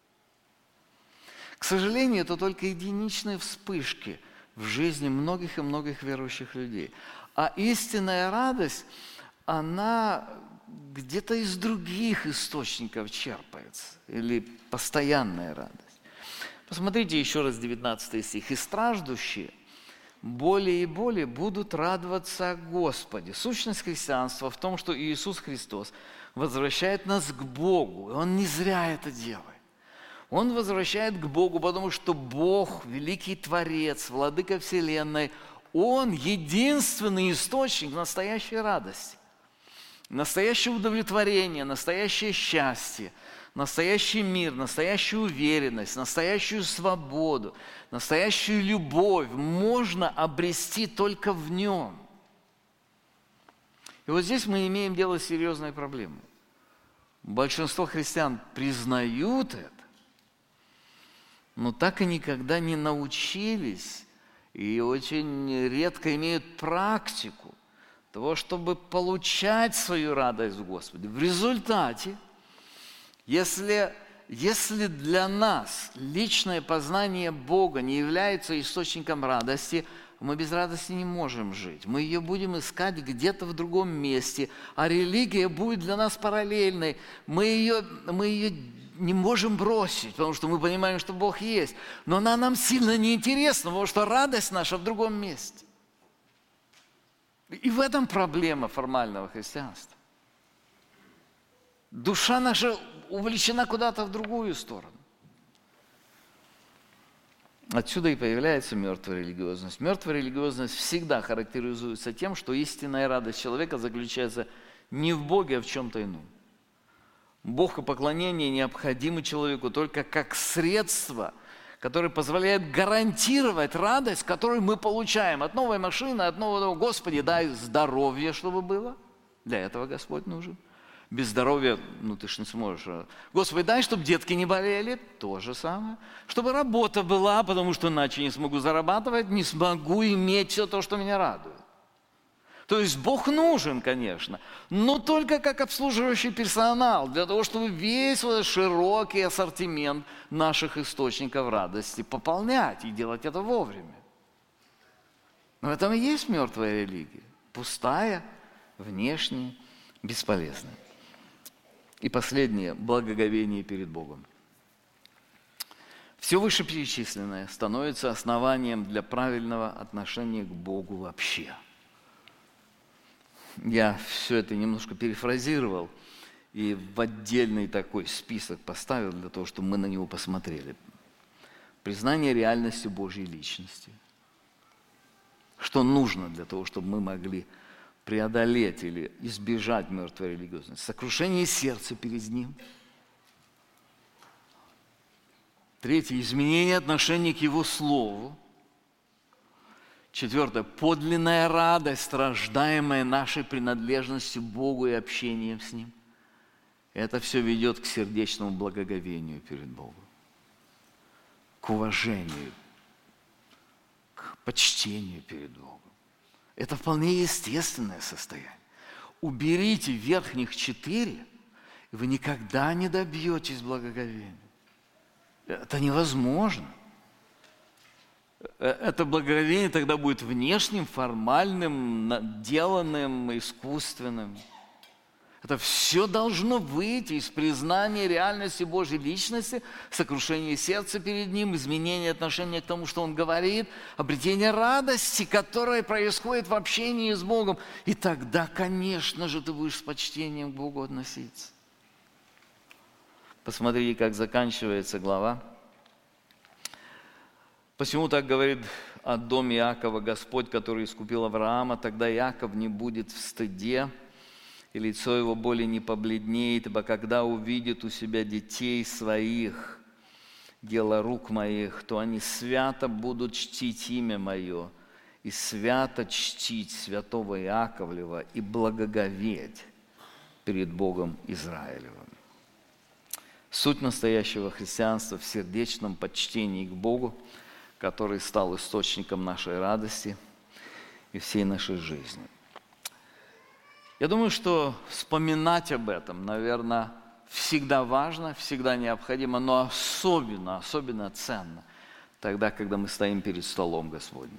К сожалению, это только единичные вспышки в жизни многих и многих верующих людей. А истинная радость, она где-то из других источников черпается. Или постоянная радость. Посмотрите еще раз девятнадцатый стих. «И страждущие более и более будут радоваться о Господе». Сущность христианства в том, что Иисус Христос возвращает нас к Богу. И Он не зря это делает. Он возвращает к Богу, потому что Бог, великий Творец, Владыка Вселенной, Он единственный источник настоящей радости, настоящего удовлетворения, настоящее счастье, настоящий мир, настоящую уверенность, настоящую свободу, настоящую любовь можно обрести только в Нем. И вот здесь мы имеем дело с серьезной проблемой. Большинство христиан признают это, но так и никогда не научились и очень редко имеют практику того, чтобы получать свою радость в Господе. В результате, если, если для нас личное познание Бога не является источником радости, мы без радости не можем жить. Мы ее будем искать где-то в другом месте, а религия будет для нас параллельной. Мы ее, мы ее не можем бросить, потому что мы понимаем, что Бог есть. Но она нам сильно неинтересна, потому что радость наша в другом месте. И в этом проблема формального христианства. Душа наша увлечена куда-то в другую сторону. Отсюда и появляется мертвая религиозность. Мертвая религиозность всегда характеризуется тем, что истинная радость человека заключается не в Боге, а в чем-то ином. Бог и поклонение необходимы человеку только как средство, которое позволяет гарантировать радость, которую мы получаем от новой машины, от нового. Господи, дай здоровье, чтобы было. Для этого Господь нужен. Без здоровья, ну ты ж не сможешь. Господи, дай, чтобы детки не болели. То же самое. Чтобы работа была, потому что иначе не смогу зарабатывать, не смогу иметь все то, что меня радует. То есть Бог нужен, конечно, но только как обслуживающий персонал, для того, чтобы весь вот широкий ассортимент наших источников радости пополнять и делать это вовремя. Но в этом и есть мертвая религия. Пустая, внешне, бесполезная. И последнее – благоговение перед Богом. Все вышеперечисленное становится основанием для правильного отношения к Богу вообще. Я все это немножко перефразировал и в отдельный такой список поставил для того, чтобы мы на него посмотрели. Признание реальности Божьей личности. Что нужно для того, чтобы мы могли преодолеть или избежать мертвой религиозности? Сокрушение сердца перед Ним. Третье – изменение отношения к Его Слову. Четвертое – подлинная радость, рождаемая нашей принадлежностью Богу и общением с Ним. Это все ведет к сердечному благоговению перед Богом, к уважению, к почтению перед Богом. Это вполне естественное состояние. Уберите верхних четыре, и вы никогда не добьетесь благоговения. Это невозможно. Это благоговение тогда будет внешним, формальным, деланным, искусственным. Это все должно выйти из признания реальности Божьей личности, сокрушения сердца перед Ним, изменения отношения к тому, что Он говорит, обретение радости, которая происходит в общении с Богом. И тогда, конечно же, ты будешь с почтением к Богу относиться. Посмотрите, как заканчивается глава. «Посему так говорит о доме Иакова Господь, который искупил Авраама, тогда Иаков не будет в стыде, и лицо его более не побледнеет, ибо когда увидит у себя детей своих, дело рук моих, то они свято будут чтить имя мое, и свято чтить святого Иаковлева и благоговеть перед Богом Израилевым». Суть настоящего христианства в сердечном почтении к Богу, который стал источником нашей радости и всей нашей жизни. Я думаю, что вспоминать об этом, наверное, всегда важно, всегда необходимо, но особенно, особенно ценно тогда, когда мы стоим перед столом Господним.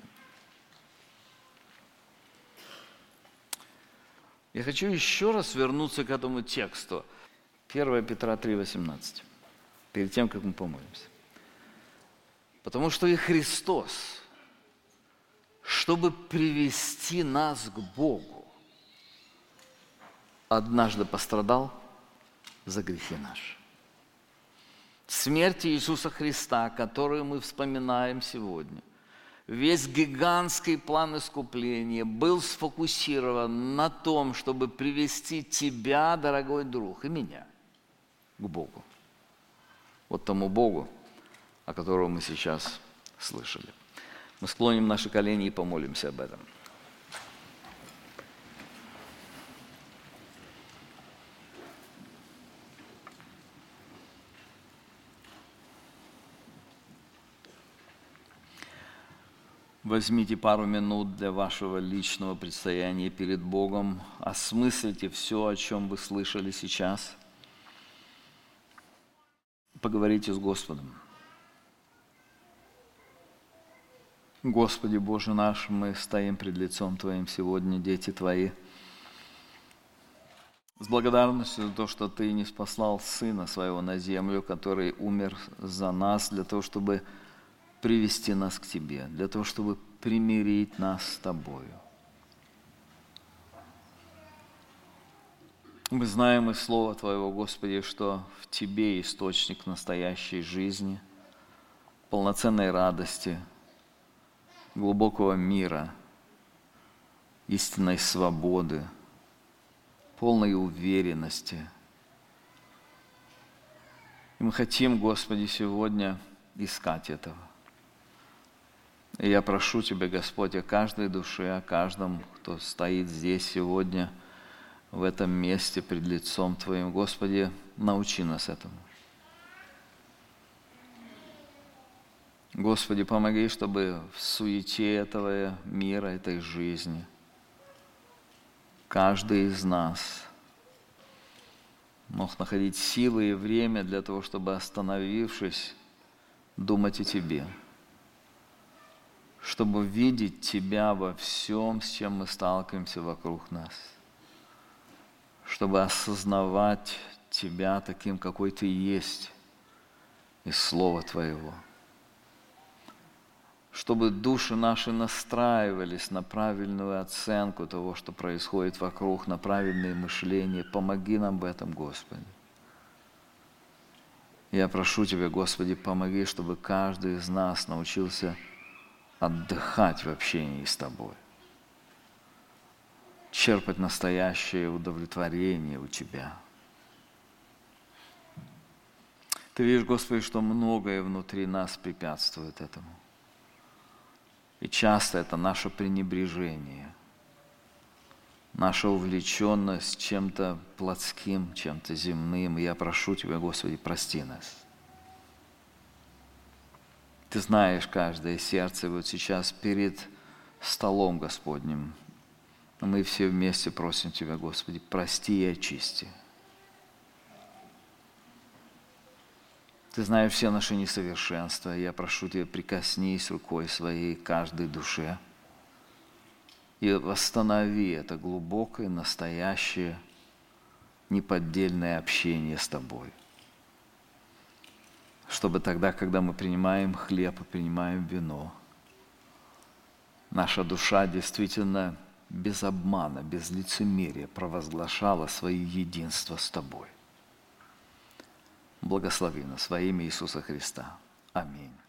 Я хочу еще раз вернуться к этому тексту. первое Петра три восемнадцать. Перед тем, как мы помолимся. Потому что и Христос, чтобы привести нас к Богу, однажды пострадал за грехи наши. Смерть Иисуса Христа, которую мы вспоминаем сегодня, весь гигантский план искупления был сфокусирован на том, чтобы привести тебя, дорогой друг, и меня к Богу. Вот тому Богу, о котором мы сейчас слышали. Мы склоним наши колени и помолимся об этом. Возьмите пару минут для вашего личного предстояния перед Богом. Осмыслите все, о чем вы слышали сейчас. Поговорите с Господом. Господи Боже наш, мы стоим пред лицом Твоим сегодня, дети Твои, с благодарностью за то, что Ты не спаслал Сына Своего на землю, который умер за нас, для того, чтобы привести нас к Тебе, для того, чтобы примирить нас с Тобою. Мы знаем из Слова Твоего, Господи, что в Тебе источник настоящей жизни, полноценной радости, глубокого мира, истинной свободы, полной уверенности. И мы хотим, Господи, сегодня искать этого. И я прошу Тебя, Господь, о каждой душе, о каждом, кто стоит здесь сегодня, в этом месте пред лицом Твоим. Господи, научи нас этому. Господи, помоги, чтобы в суете этого мира, этой жизни, каждый из нас мог находить силы и время для того, чтобы, остановившись, думать о Тебе, чтобы видеть Тебя во всем, с чем мы сталкиваемся вокруг нас, чтобы осознавать Тебя таким, какой Ты есть, из Слова Твоего. чтобы души наши настраивались на правильную оценку того, что происходит вокруг, на правильное мышление. Помоги нам в этом, Господи. Я прошу Тебя, Господи, помоги, чтобы каждый из нас научился отдыхать в общении с Тобой, черпать настоящее удовлетворение у Тебя. Ты видишь, Господи, что многое внутри нас препятствует этому. И часто это наше пренебрежение, наша увлеченность чем-то плотским, чем-то земным. И я прошу Тебя, Господи, прости нас. Ты знаешь каждое сердце. Вот сейчас перед столом Господним мы все вместе просим Тебя, Господи, прости и очисти. Ты знаешь все наши несовершенства. Я прошу Тебя, прикоснись рукой своей к каждой душе и восстанови это глубокое, настоящее, неподдельное общение с Тобой. Чтобы тогда, когда мы принимаем хлеб и принимаем вино, наша душа действительно без обмана, без лицемерия провозглашала свое единство с Тобой. Благослови нас во имя Иисуса Христа. Аминь.